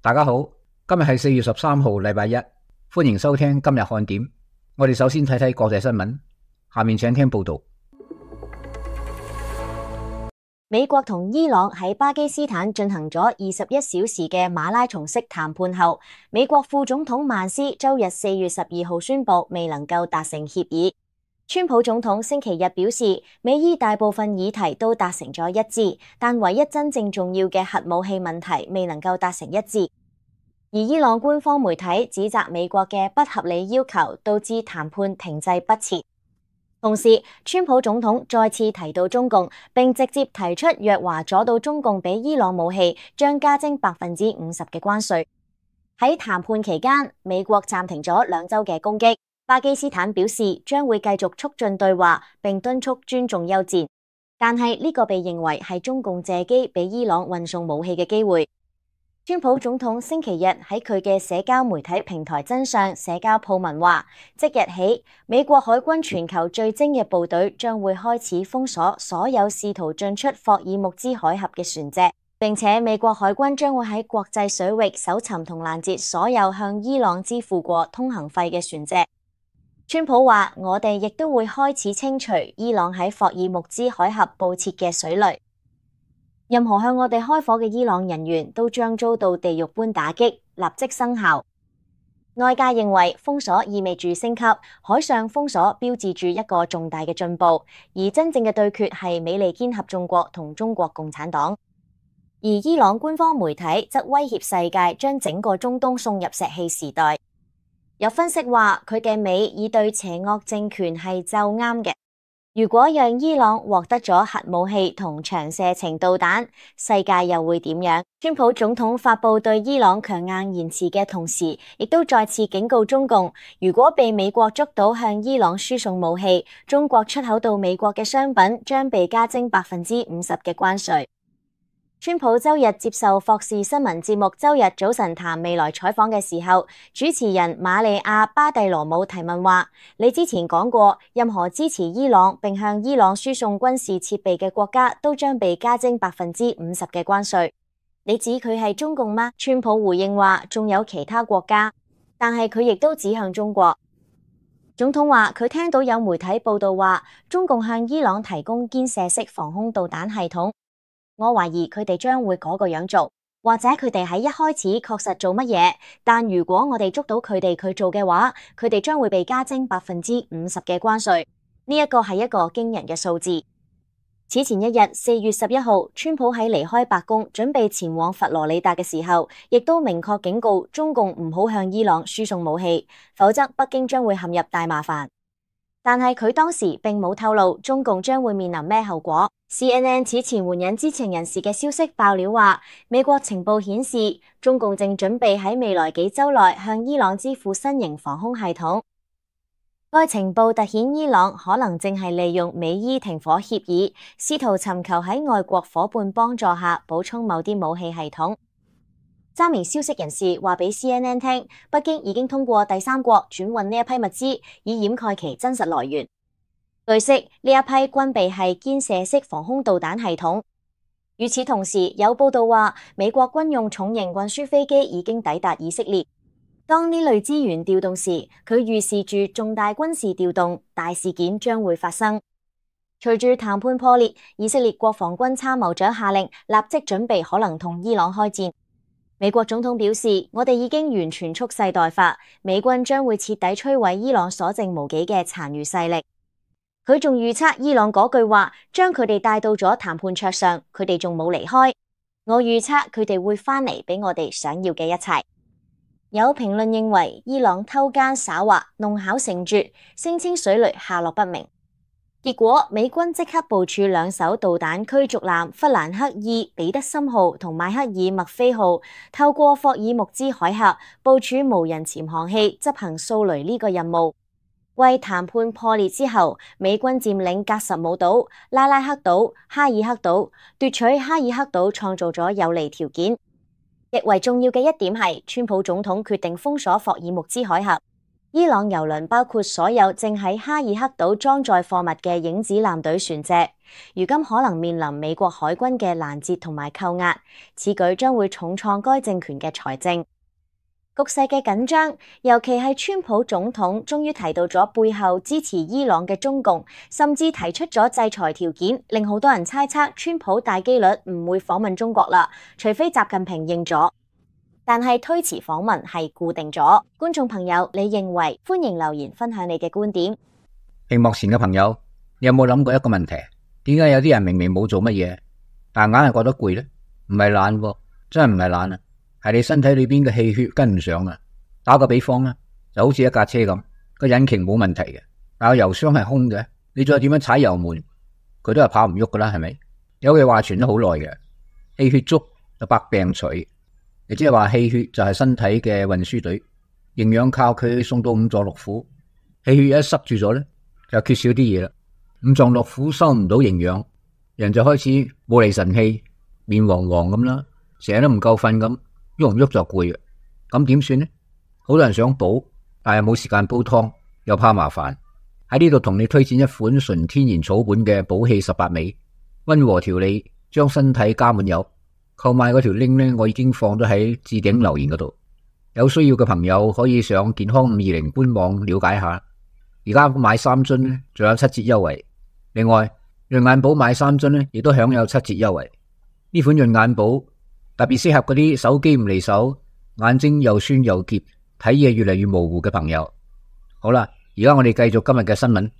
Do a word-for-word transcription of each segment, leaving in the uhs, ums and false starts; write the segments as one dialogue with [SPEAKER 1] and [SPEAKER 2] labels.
[SPEAKER 1] 大家好，今日係四月十三號，禮拜一，歡迎收聽今日看點。我哋首先睇睇國際新聞，下面請聽報道。
[SPEAKER 2] 美國同伊朗喺巴基斯坦進行咗二十一小時嘅馬拉松式談判後，美國副總統曼斯周日四月十二號宣布未能夠達成協議。川普總統星期日表示，美伊大部分議題都達成咗一致，但唯一真正重要嘅核武器問題未能夠達成一致。而伊朗官方媒體指責美國嘅不合理要求導致談判停滯不前。同時，川普總統再次提到中共，並直接提出若華阻到中共俾伊朗武器，將加徵百分之五十嘅關稅。喺談判期間，美國暫停咗兩週嘅攻擊。巴基斯坦表示將會繼續促進對話，並敦促尊重休戰。但係呢個被認為係中共借機俾伊朗運送武器嘅機會。川普總統星期日喺佢嘅社交媒體平台真相社交鋪文話，即日起，美國海軍全球最精嘅部隊將會開始封鎖所有試圖進出霍爾木茲海峽嘅船隻，並且美國海軍將會喺國際水域搜尋同攔截所有向伊朗支付過通行費嘅船隻。川普話，我哋亦都會開始清除伊朗喺霍爾木茲海峽布設嘅水雷。任何向我哋開火嘅伊朗人員都將遭到地獄般打擊，立即生效。外界認為封鎖意味住升級，海上封鎖標誌住一個重大嘅進步，而真正嘅對決係美利堅合眾國同中國共產黨。而伊朗官方媒體則威脅世界將整個中東送入石器時代。有分析話，佢嘅美以對邪惡政權係就啱嘅。如果讓伊朗獲得咗核武器同長射程導彈，世界又會點樣？川普總統發佈對伊朗強硬言辭嘅同時，亦都再次警告中共，如果被美國捉到向伊朗輸送武器，中國出口到美國嘅商品將被加徵百分之五十嘅關稅。川普周日接受霍士新聞節目周日早晨談未來採訪嘅時候，主持人瑪利亞巴蒂羅姆提問話：你之前講過，任何支持伊朗並向伊朗輸送軍事設備嘅國家都將被加徵百分之五十嘅關稅。你指佢係中共嗎？川普回應話：仲有其他國家，但係佢亦都指向中國。總統話佢聽到有媒體報道話，中共向伊朗提供肩射式防空導彈系統。我懷疑佢哋將會嗰個樣做，或者佢哋喺一開始確實做乜嘢，但如果我哋捉到佢哋去做嘅話，佢哋將會被加徵百分之五十嘅關稅。呢一個係一個驚人嘅數字。此前一日，四月十一號，川普喺離開白宮準備前往佛羅里達嘅時候，亦都明確警告中共唔好向伊朗輸送武器，否則北京將會陷入大麻煩。但係佢當時並冇透露中共將會面臨咩後果。C N N 此前援引知情人士嘅消息爆料話，美國情報顯示中共正準備喺未來幾週內向伊朗支付新型防空系統。該情報凸顯伊朗可能正係利用美伊停火協議，試圖尋求喺外國夥伴幫助下補充某啲武器系統。三名消息人士話俾 C N N 聽，北京已經通過第三國轉運呢一批物資，以掩蓋其真實來源。據悉，呢一批軍備係肩射式防空導彈系統。與此同時，有報道話，美國軍用重型運輸飛機已經抵達以色列。當呢類資源調動時，佢預示住重大軍事調動，大事件將會發生。隨住談判破裂，以色列國防軍參謀長下令立即準備可能同伊朗開戰。美國總統表示，我哋已經完全蓄勢待發，美軍將會徹底摧毀伊朗所剩無幾嘅殘餘勢力。佢仲預測伊朗嗰句話將佢哋帶到咗談判桌上，佢哋仲冇離開。我預測佢哋會返嚟俾我哋想要嘅一切。有評論認為伊朗偷奸耍滑，弄巧成拙，聲稱水雷下落不明。結果美軍即刻部署兩艘導彈驅逐艦弗蘭克伊彼得森號同邁克爾墨菲號，透過霍爾木茲海峽部署無人潛航器執行掃雷呢個任務。為談判破裂之後，美軍佔領格什姆島、拉拉克島、哈爾克島，奪取哈爾克島創造咗有利條件。極為重要嘅一點係，川普總統決定封鎖霍爾木茲海峽。 伊朗郵輪包括所有正喺哈爾克島裝載貨物嘅影子艦隊船隻，如今可能面臨美國海軍嘅攔截同埋扣押，此舉將會重創該政權嘅財政。局勢嘅緊張，尤其係川普總統終於提到咗背後支持伊朗嘅中共，甚至提出咗制裁條件，令好多人猜測川普大機率唔會訪問中國啦，除非習近平認咗。但係推遲訪問係固定咗。觀眾朋友，你認為？歡迎留言分享你嘅觀點。
[SPEAKER 1] 屏幕前嘅朋友，你有冇諗過一個問題？點解有啲人明明冇做乜嘢，但硬係覺得攰呢？唔係懶喎，真係唔係懶啊，係你身體裏邊嘅氣血跟唔上啊。打個比方啦，就好似一架車咁，個引擎冇問題嘅，但個油箱係空嘅，你再點樣踩油門，佢都係跑唔喐噶啦，係咪？有句話傳咗好耐嘅，氣血足就百病除。亦即係話氣血就係身體嘅運輸隊，營養靠佢送到五臟六腑。氣血一塞住咗咧，就缺少啲嘢啦。五臟六腑收唔到營養，人就開始冇厘神氣，面黃黃咁啦，成日都唔夠瞓咁，喐唔喐就攰嘅。咁點算呢？好多人想補，但係冇時間煲湯，又怕麻煩。喺呢度同你推薦一款純天然草本嘅補氣十八味，溫和調理，將身體加滿油。購買嗰條 link 咧，我已經放咗喺置頂留言嗰度，有需要嘅朋友可以上健康五二零官網了解下。而家買三樽咧，仲有七折優惠。另外，潤眼寶買三樽咧，亦都享有七折優惠。呢款潤眼寶特別適合嗰啲手機唔離手、眼睛又酸又澀、睇嘢越嚟越模糊嘅朋友。好啦，而家我哋繼續今日嘅新聞。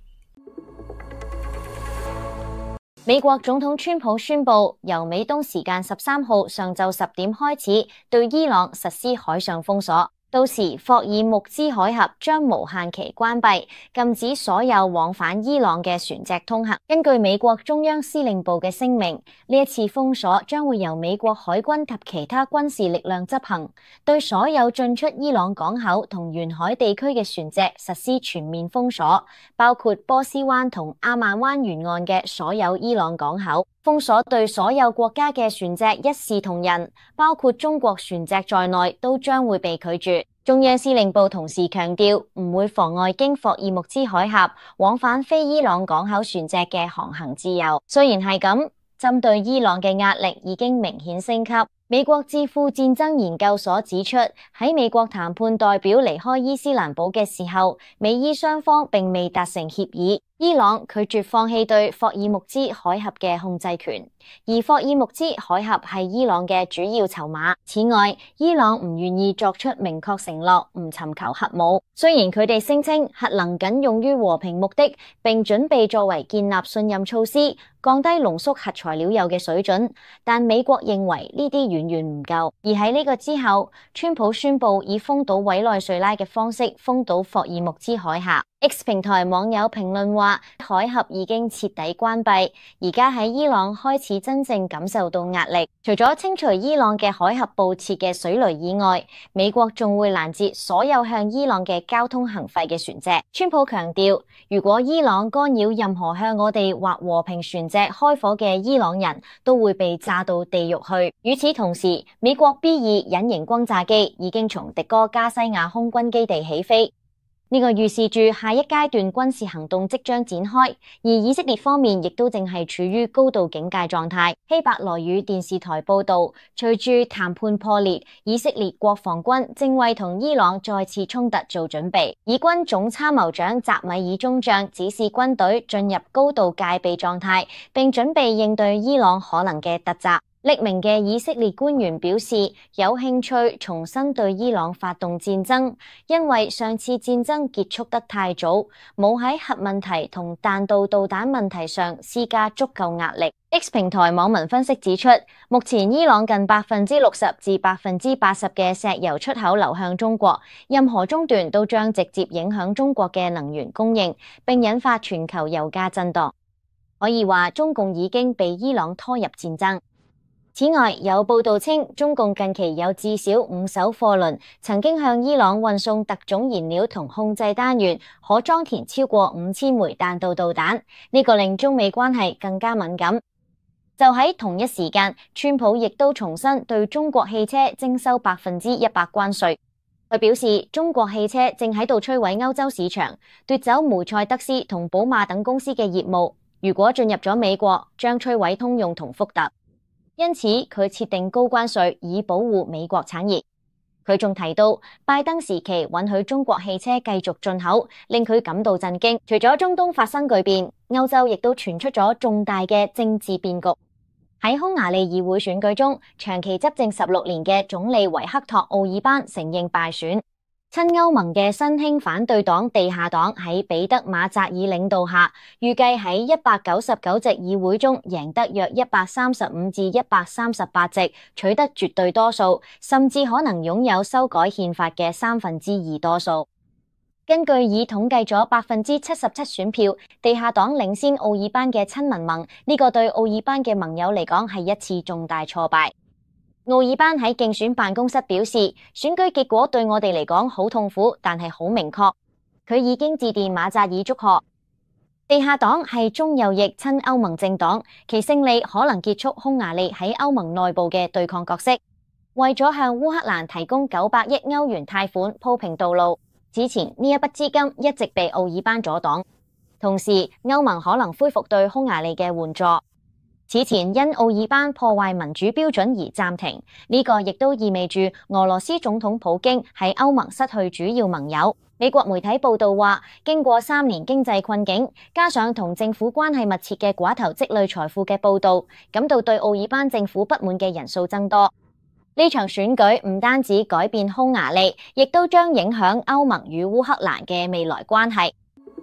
[SPEAKER 2] 美國總統川普宣布，由美東時間十三號上晝十點開始，對伊朗實施海上封鎖。到時霍爾木茲海峽將無限期關閉，禁止所有往返伊朗嘅船隻通行。根據美國中央司令部嘅聲明，呢一次封鎖將會由美國海軍及其他軍事力量執行，對所有進出伊朗港口同沿海地區嘅船隻實施全面封鎖，包括波斯灣同阿曼灣沿岸嘅所有伊朗港口。封鎖對所有國家嘅船隻一視同仁，包括中國船隻在內都將會被拒絕。中央司令部同時強調，唔會妨礙經霍爾木茲海峽往返非伊朗港口船隻嘅航行自由。雖然係咁，針對伊朗嘅壓力已經明顯升級。美國智庫戰爭研究所指出，喺美國談判代表離開伊斯蘭堡嘅時候，美伊雙方並未達成協議。伊朗拒絕放棄對霍爾木茲海峽嘅控制權，而霍爾木茲海峽係伊朗嘅主要籌碼。此外，伊朗唔願意作出明確承諾，唔尋求核武。雖然佢哋聲稱核能僅用於和平目的，並準備作為建立信任措施，降低濃縮核材料鈾嘅水準，但美國認為呢啲遠遠唔夠。而喺呢個之後，川普宣布以封堵委內瑞拉嘅方式封堵霍爾木茲海峽。X 平台網友評論話，海峽已經徹底關閉，而家喺伊朗開始真正感受到壓力。除咗清除伊朗嘅海峽布設嘅水雷以外，美國仲會攔截所有向伊朗嘅交通行費嘅船隻。川普強調，如果伊朗干擾任何向我哋或和平船隻開火嘅伊朗人，都會被炸到地獄去。與此同時，美國 B 二隱形轟炸機已經從迪哥加西亞空軍基地起飛。呢個預示住下一階段軍事行動即將展開，而以色列方面亦都正係處於高度警戒狀態。希伯來語電視台報導，隨住談判破裂，以色列國防軍正為同伊朗再次衝突做準備。以軍總參謀長扎米爾中將指示軍隊進入高度戒備狀態，並準備應對伊朗可能嘅突襲。匿名嘅以色列官員表示，有興趣重新對伊朗發動戰爭，因為上次戰爭結束得太早，冇喺核問題同彈道導彈問題上施加足夠壓力。X 平台網民分析指出，目前伊朗近百分之六十至百分之八十嘅石油出口流向中國，任何中斷都將直接影響中國嘅能源供應，並引發全球油價震盪。可以話，中共已經被伊朗拖入戰爭。此外，有報道稱，中共近期有至少五艘貨輪曾經向伊朗運送特種燃料同控制單元，可裝填超過五千枚彈道導彈。呢個令中美關係更加敏感。就喺同一時間，川普亦都重申對中國汽車徵收百分之一百關稅。 佢表示，中國汽車正喺度摧毀歐洲市場，奪走梅賽德斯同寶馬等公司嘅業務。如果進入咗美國，將摧毀通用同福特。因此，佢設定高關稅以保護美國產業。佢仲提到，拜登時期允許中國汽車繼續進口，令佢感到震驚。除咗中東發生巨變，歐洲亦都傳出咗重大嘅政治變局。喺匈牙利議會選舉中，長期執政十六年嘅總理維克托奧爾班承認敗選。親歐盟嘅新興反對黨地下黨喺彼得馬扎爾領導下，預計喺一百九十九席議會中贏得約一百三十五至一百三十八席，取得絕對多數，甚至可能擁有修改憲法嘅三分之二多數。根據已統計咗百分之七十七選票，地下黨領先奧爾班嘅親民盟，呢個對奧爾班嘅盟友嚟講係一次重大挫敗。奧爾班喺競選辦公室表示，選舉結果對我哋嚟講好痛苦，但係好明確。佢已經致電馬扎爾祝賀。地下黨係中右翼親歐盟政黨，其勝利可能結束匈牙利喺歐盟內部嘅對抗角色。為咗向烏克蘭提供九百億歐元貸款鋪平道路，此前呢一筆資金一直被奧爾班阻擋，同時歐盟可能恢復對匈牙利嘅援助。此前因奧爾班破壞民主標準而暫停，呢個亦都意味住俄羅斯總統普京喺歐盟失去主要盟友。美國媒體報道話，經過三年經濟困境，加上同政府關係密切嘅寡頭積累財富嘅報道，感到對奧爾班政府不滿嘅人數增多。呢場選舉唔單止改變匈牙利，亦都將影響歐盟與烏克蘭嘅未來關係。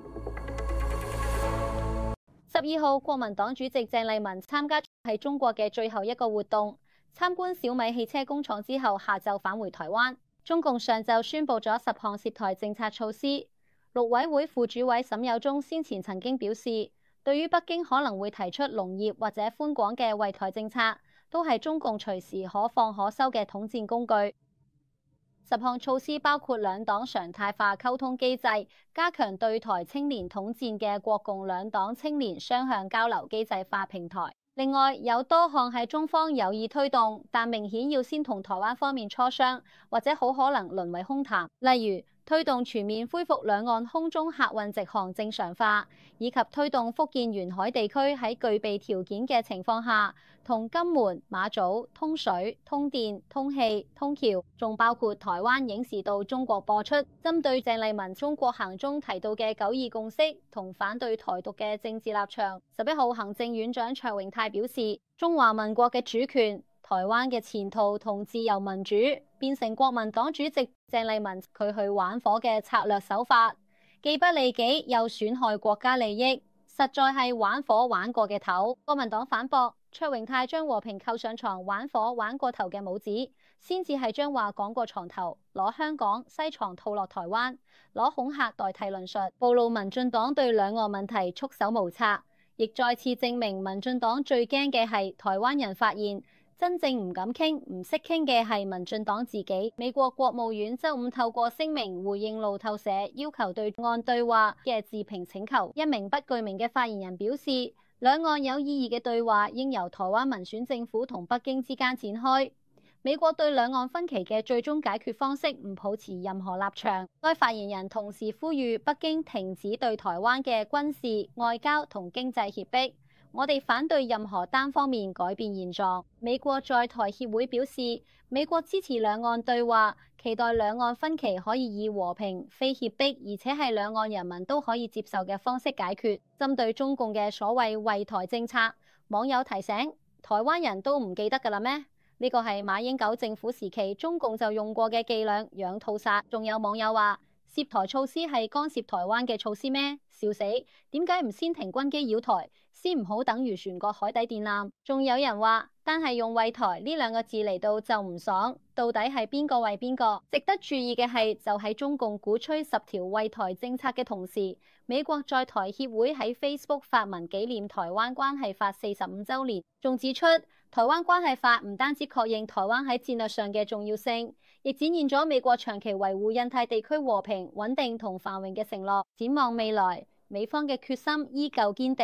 [SPEAKER 3] 十二號，國民黨主席鄭麗文參加喺中國嘅最後一個活動，參觀小米汽車工廠之後，下晝返回台灣。中共上晝宣布咗十項涉台政策措施。陸委會副主委沈有忠先前曾經表示，對於北京可能會提出農業或者寬廣嘅惠台政策，都係中共隨時可放可收嘅統戰工具。十項措施包括兩黨常態化溝通機制，加強對台青年統戰嘅國共兩黨青年雙向交流機制化平台。另外有多項係中方有意推動，但明顯要先同台灣方面磋商，或者好可能淪為空談。例如推動全面恢復兩岸空中客運直航正常化，以及推動福建沿海地區喺具備條件嘅情況下，同金門、馬祖通水、通電、通氣、通橋，仲包括台灣影視到中國播出。針對鄭麗文中國行中提到嘅九二共識同反對台獨嘅政治立場，十一號行政院長卓榮泰表示，中華民國嘅主權、台灣嘅前途同自由民主，變成國民黨主席鄭麗文佢去玩火嘅策略手法，既不利己又損害國家利益，實在係玩火玩過嘅頭。國民黨反駁，卓榮泰將和平扣上床，玩火玩過頭嘅帽子，先至係將話講過床頭，攞香港西床套落台灣，攞恐嚇代替論述，暴露民進黨對兩岸問題束手無策，亦再次證明民進黨最驚嘅係台灣人發現，真正唔敢傾、唔識傾嘅係民進黨自己。美國國務院周五透過聲明回應路透社要求對岸對話嘅置評請求。一名不具名嘅發言人表示，兩岸有意義嘅對話應由台灣民選政府同北京之間展開。美國對兩岸分歧嘅最終解決方式唔抱持任何立場。該發言人同時呼籲北京停止對台灣嘅軍事、外交同經濟脅迫。我哋反對任何單方面改變現狀。美國在台協會表示，美國支持兩岸對話，期待兩岸分歧可以以和平、非脅迫，而且係兩岸人民都可以接受嘅方式解決。針對中共嘅所謂惠台政策，網友提醒：台灣人都唔記得㗎啦咩？呢個係馬英九政府時期中共就用過嘅伎倆，養套殺。仲有網友話：涉台措施係干涉台灣嘅措施咩？笑死！點解唔先停軍機擾台，先唔好等漁船過海底電纜？仲有人話，單係用惠台呢兩個字嚟到就唔爽，到底係邊個為邊個？值得注意嘅係，就喺中共鼓吹十條惠台政策嘅同時，美國在台協會喺 Facebook 發文紀念台灣關係法四十五週年，仲指出台灣關係法唔單止確認台灣喺戰略上嘅重要性，亦展現咗美國長期維護印太地區和平穩定同繁榮嘅承諾。展望未來，美方嘅決心依舊堅定，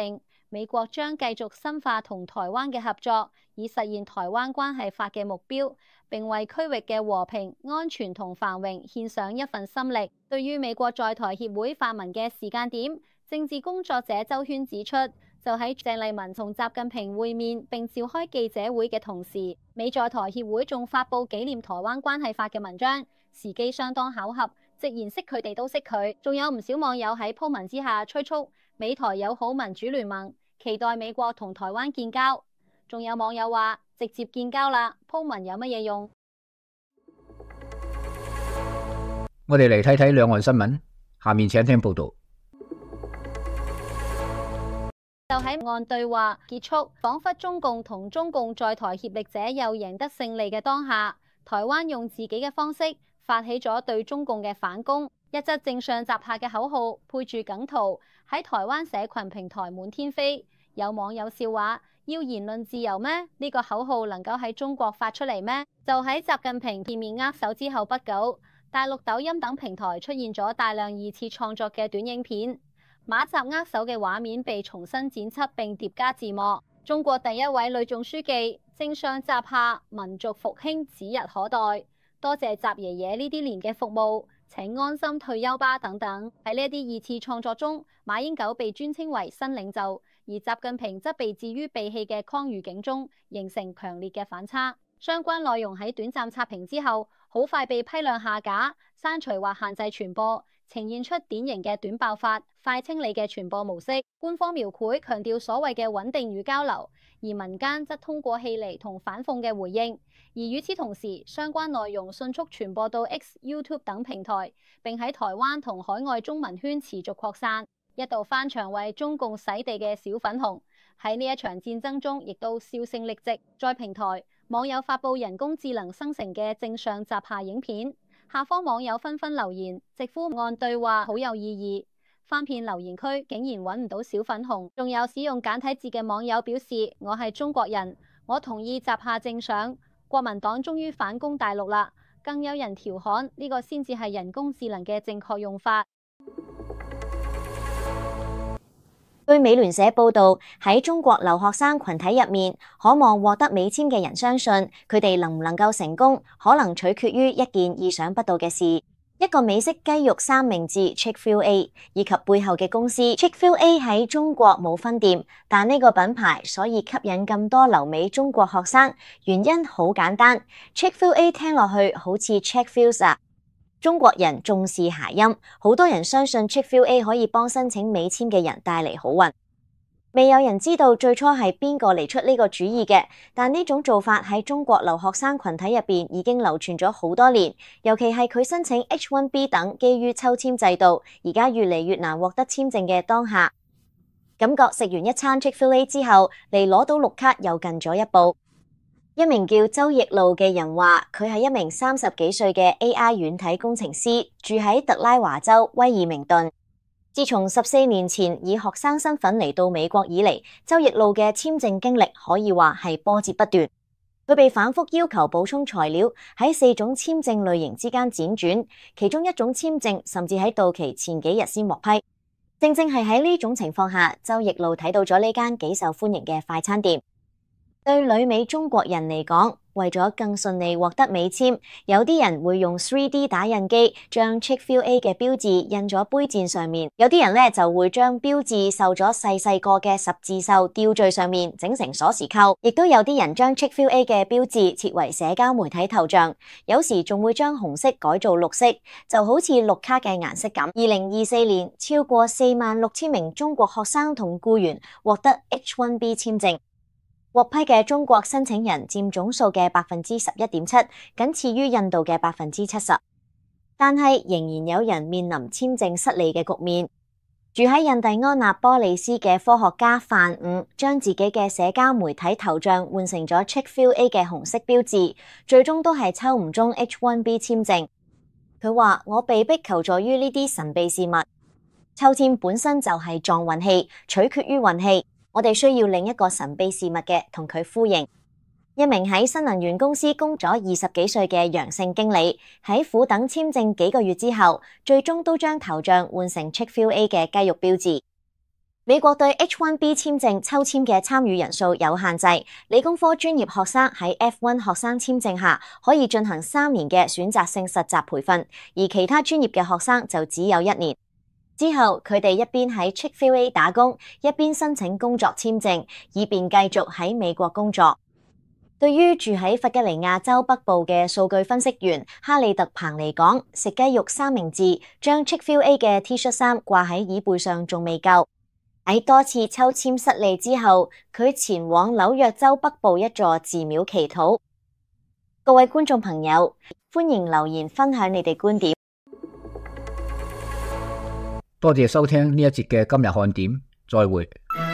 [SPEAKER 3] 美國將繼續深化同台灣嘅合作，以實現台灣關係法嘅目標，並為區域嘅和平、安全同繁榮獻上一份心力。對於美國在台協會發文嘅時間點，政治工作者周圈指出，就喺鄭麗文同習近平會面並召開記者會嘅同時，美在台協會仲發布紀念台灣關係法嘅文章，時機相當巧合，直言識佢哋都識佢。仲有唔少網友喺鋪文之下催促美台友好民主聯盟，期待美國同台灣建交。仲有網友話直接建交啦，鋪文有乜嘢用？
[SPEAKER 1] 我哋嚟睇睇兩岸新聞，下面請聽報道。
[SPEAKER 3] 就喺岸對話結束，仿佛中共同中共在台協力者又贏得勝利嘅當下，台灣用自己嘅方式發起咗對中共嘅反攻。一則正上集下嘅口號配住梗圖喺台灣社群平台滿天飛，有網友笑話：要言論自由咩？呢個口號能夠喺中國發出嚟咩？就喺習近平見面握手之後不久，大陸抖音等平台出現咗大量二次創作嘅短影片。馬習握手嘅畫面被重新剪輯並疊加字幕。中國第一位女總書記，正上集下，民族復興指日可待。多謝習爺爺呢啲年嘅服務，請安心退休吧等等。喺呢一啲二次創作中，馬英九被尊稱為新領袖，而習近平則被置於被棄嘅框語境中，形成強烈嘅反差。相關內容喺短暫刷屏之後，好快被批量下架、刪除或限制傳播，呈現出典型嘅短爆發、快清理嘅傳播模式。官方描繪強調所謂嘅穩定與交流，而民間則通過戲謔同反諷嘅回應。而與此同時，相關內容迅速傳播到 X、YouTube 等平台，並喺台灣同海外中文圈持續擴散，一度翻牆為中共洗地嘅小粉紅喺呢一場戰爭中，亦都銷聲匿跡。在平台，網友發布人工智能生成嘅正上集下影片，下方網友紛紛留言，直呼岸對話好有意義。翻遍留言區，竟然揾唔到小粉紅，仲有使用簡體字嘅網友表示：我係中國人，我同意集下正上。國民黨終於反攻大陸啦！更有人調侃呢個先至係人工智能嘅正確用法。
[SPEAKER 2] 據美聯社報道，喺中國留學生群體入面，可望獲得美簽嘅人相信，佢哋能唔能夠成功，可能取決於一件意想不到嘅事。一個美式雞肉三明治 Chick-fil-A 以及背後嘅公司 Chick-fil-A 喺中國冇分店，但呢個品牌所以吸引咁多留美中國學生，原因好簡單。Chick-fil-A 聽落去好似 Check-fils 啊，中國人重視諧音，好多人相信 Chick-fil-A 可以幫申請美簽嘅人帶嚟好運。未有人知道最初係邊個嚟出呢個主意嘅，但呢種做法喺中國留學生群體入邊已經流傳咗好多年，尤其係佢申請 H 一 B 等基於抽籤制度，而家越嚟越難獲得簽證嘅當下，感覺食完一餐 Chick-fil-A 之後，離攞到綠卡又近咗一步。一名叫周奕路嘅人話，佢係一名三十幾歲嘅 A I 軟體工程師，住喺特拉華州威爾明頓。自從十四年前以學生身份嚟到美國以嚟，周奕路嘅簽證經歷可以話係波折不斷。佢被反覆要求補充材料，喺四種簽證類型之間輾轉，其中一種簽證甚至喺到期前幾日先獲批。正正係喺呢種情況下，周奕路睇到咗呢間幾受歡迎嘅快餐店。對旅美中國人嚟講，為咗更順利獲得美簽，有啲人會用 三 D 打印機將 Chick-fil-A 嘅標誌印咗杯墊上面，有啲人咧就會將標誌繡咗細細個嘅十字繡吊墜上面，整成鎖匙扣，亦都有啲人將 Chick-fil-A 嘅標誌設為社交媒體頭像，有時仲會將紅色改做綠色，就好似綠卡嘅顏色咁。二零二四年，超過四萬六千名中國學生同僱員獲得 H 一 B 簽證。獲批嘅中國申請人佔總數嘅百分之十一點七，僅次於印度嘅百分之七十。但係仍然有人面臨簽證失利嘅局面。住喺印第安納波利斯嘅科學家范伍，將自己嘅社交媒體頭像換成咗 Chick-fil-A 嘅紅色標誌，最終都係抽唔中 H 一 B 簽證。佢話：我被迫求助於呢啲神秘事物，抽簽本身就係撞運氣，取決於運氣。我哋需要另一個神秘事物嘅同佢呼應。一名喺新能源公司工咗二十幾歲嘅楊姓經理，喺苦等簽證幾個月之後，最終都將頭像換成 Chick-fil-A 嘅雞肉標誌。 美國對 H 一 B 簽證抽簽嘅參與人數有限制，理工科專業學生喺 F 一 學生簽證下可以進行三年嘅選擇性實習培訓，而其他專業嘅學生就只有一年。之後佢哋一邊喺 Chick-fil-A 打工，一邊申請工作簽證，以便繼續喺美國工作。對於住喺弗吉尼亞州北部嘅數據分析員哈利特彭嚟講，食雞肉三明治將 Chick-fil-A 嘅 T 恤衫掛喺椅背上仲未夠。喺多次抽籤失利之後，佢前往紐約州北部一座寺廟祈禱。各位觀眾朋友，歡迎留言分享你哋觀點。
[SPEAKER 1] 多謝收聽呢一節嘅今日看點，再會。